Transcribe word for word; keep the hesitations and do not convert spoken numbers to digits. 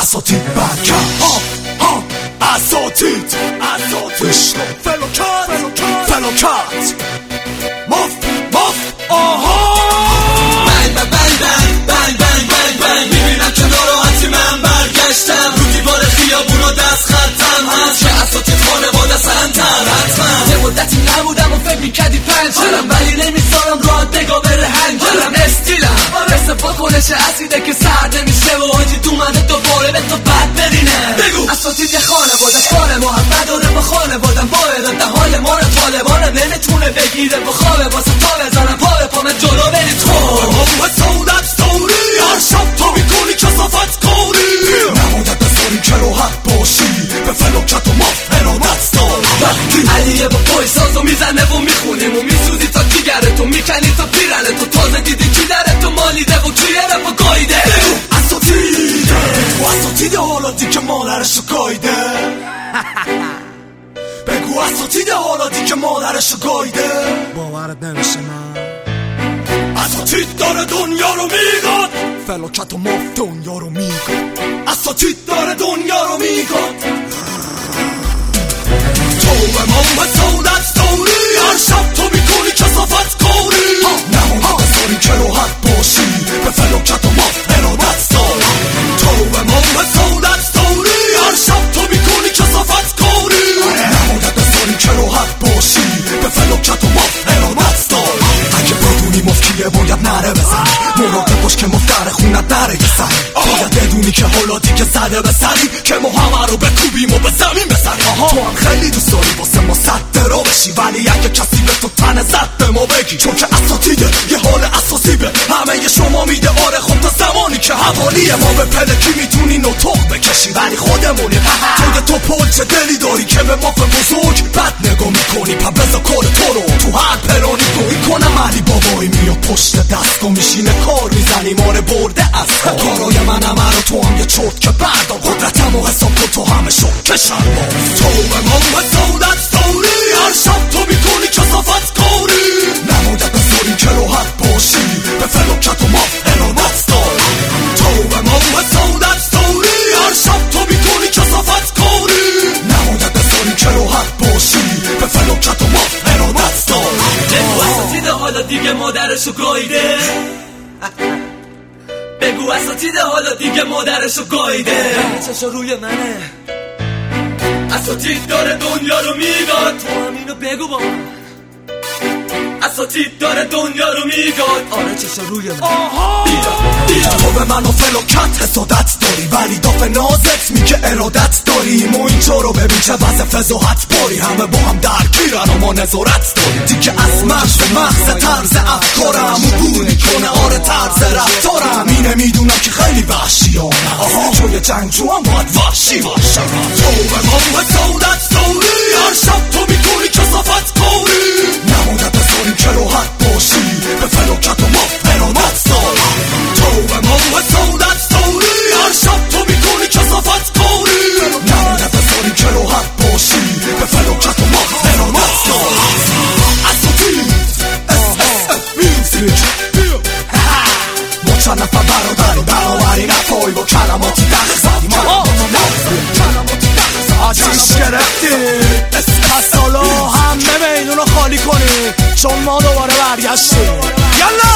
اساتید برکش اساتید اساتید فلوکات فلوکات مف مف آها بنگ بنگ بنگ بنگ بنگ بنگ بنگ میبینم که ناراحتی من برگشتم رو دیوار خیابون و دست خطم هست که اساتید خانواده سنتر حتما یه مدتی نبودم و فکر میکردی پنجرم ولی نمیذارم راحت نگاه بره هنجرم استیلم مثل واکنش اسیده که سرد نمیشه و آجی دومده دوباره به تو بد برینه بگو اساتید یه خانواده کار محمد داره با خانوادم با اراده حال ما رو طالبانه نمیتونه بگیره با خوابه واسه پا بزنم پا به پامه جلو بری تو همه سودت ستوری هر شب تو میکنی کسافت کاری نماید بذاری که راحت باشی به فلوکت و ماف ارادت داری علیه با پای سازو میزنه و میخونیم و میسوزی تا دیگره تو میکنی تا پیرنه تو تازه دیدی کی داره تو مالیده و توی رفا گایده اساتیده و اساتیده حالا دی که مادرشو گایده بگو اساتیده حالا دی که مادرشو گایده باورت نمیشه من اساتید داره دنیا رو میگاد فلوکت و ماف دنیا رو میگاد اساتید داره دنیا رو میگاد تو به ما سودت ستوری هر شب تو میکنی کسافت کاری نماید بذاری که راحت باشی به فلوکت و ماف ارادت داری تو به ما سودت ستوری هر شب تو میکنی کسافت کاری نماید بذاری که راحت باشی به فلوکت و ماف ارادت داری اگه بدونی مفکیه باید نره بزنی مراقب باش که مفتر خونت نره یه سری باید بدونی که حالا دیگه زده به سری که ما همه رو بکوبیم و به زمین بزنی تو هم خیلی دوست داری واسه ما صد را بشی ولی اگه کسی به تو تن زد به ما بگی چون که اساتیده یه حال اساسی به همه ی شما میده آره خب تا زمانی که حوالیه ما به پلکی میتونی نطق بکشی ولی خودمونی توی تو پلچه دلی داری که به ماف بزرگ بد نگاه میکنی پا بزا کار تو رو تو هر پرانی گویی کنم علی بابایی میاد پشت دست و میشینه کار میزنی ماره برده از کارای من همه رو تو هم یه چرت که بردار قدرتم و حساب کن تو همه شد که شرما تو به ما سودت ستوری هر شب تو میکنی کسافت کاری نماید بذاری که راحت باشی به فلوکت و ماف ارادت داری تو به ما سودت ستوری هر شب تو میکنی کسافت کاری نماید بذاری که راحت باشی به فلوکت و ماف ارادت داری بگو اساتید حالا دیگه مادرشو گایده بگو اساتید حالا دیگه مادرشو گایده چشا روی منه اساتید داره دنیا رو میگاد تو همینو بگو با من اساتید داره دنیا رو میگاد آره چشا روی من تو به من و فلوکت حسادت داری ولی داف نازت میگه ارادت داری ما اینجا رو ببین چه وضع فضاحت باری همه با هم درگیرن و ما نظارت داریم دیگه از مغز مغز طرز افکارم عبور میکنه آره طرز رفتارم اینه میدونم که خیلی وحشیانم آها چون یه جنگجو هم باید وحشی باشم تو به ما سودت ستوری هر شب تو میکنی کسافت کاری نماید بذاری که راحت باشی به فلوکت و ماف ارادت داری تو به ما سودت ستوری هر شب تو میکنی کسافت کاری نماید بذاری که راحت باشی به فلوکت و ماف ارادت داری اساتید اس اس اف میوزیک ما چند نفر برادریم بنابراین افایی با کلماتی دخل زدیم کلماتی دخل زدیم آتیش گرفتیم پس حالا همه میدون رو خالی کنیم چون ما دوباره برگشتیم یالا